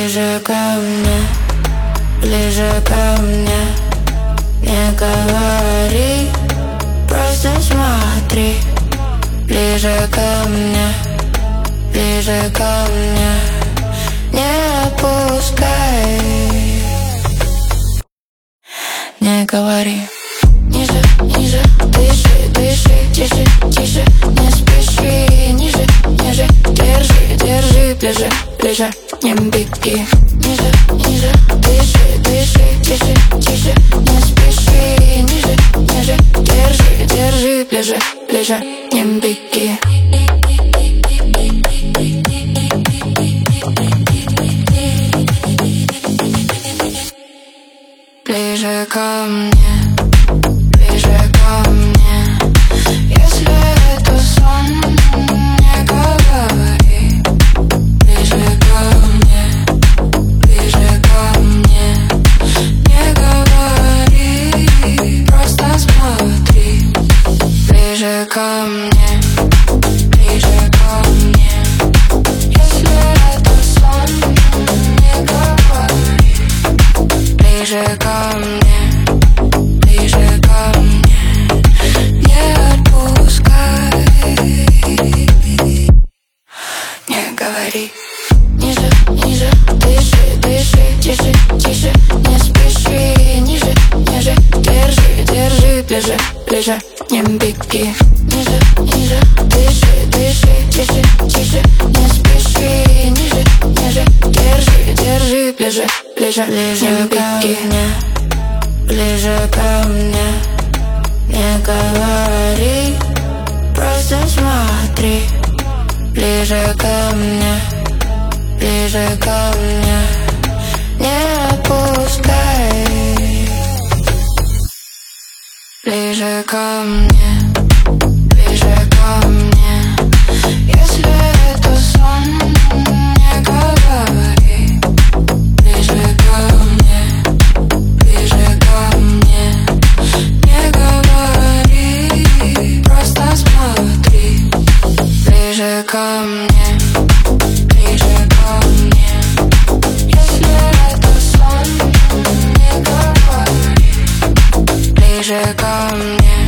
Ближе ко мне, ближе ко мне. Не говори, просто смотри. Ближе ко мне, ближе ко мне. Не отпускай. Не говори. Ниже, ниже, дыши, дыши, тише, тише, не спеши. Ниже, ниже, держи, держи, ближе, ближе, не беги. Ниже, ниже, дыши, дыши, тише, тише, не спеши. Ниже, ниже, держи, держи, ближе, ближе, не беги. Ближе ко мне, ближе ко мне. Если это сон, не говори. Ближе ко мне, ближе ко мне. Не говори, просто смотри. Ближе ко мне, ближе ко мне. Если это сон, не говори. Ближе ко мне, ближе ко мне. Не отпускай. Не говори. Ниже, ниже, дыши, дыши, тише, тише, не спеши. Ниже, ниже, держи, держи, ближе, ближе, не беги. Ниже, ниже, дыши, дыши, тише, тише, не спеши. Ниже, ниже, держи, держи, ближе, ближе, не беги. Ближе ко мне, не говори, просто смотри. Ближе ко мне, ближе ко мне. Не отпускай. Ближе ко мне, ближе ко мне. Если это сон, не говори. Ближе ко мне, ближе ко мне. Не говори, просто смотри. Ближе ко мне, ближе ко мне. Если это сон, не говори. Ближе ко мне.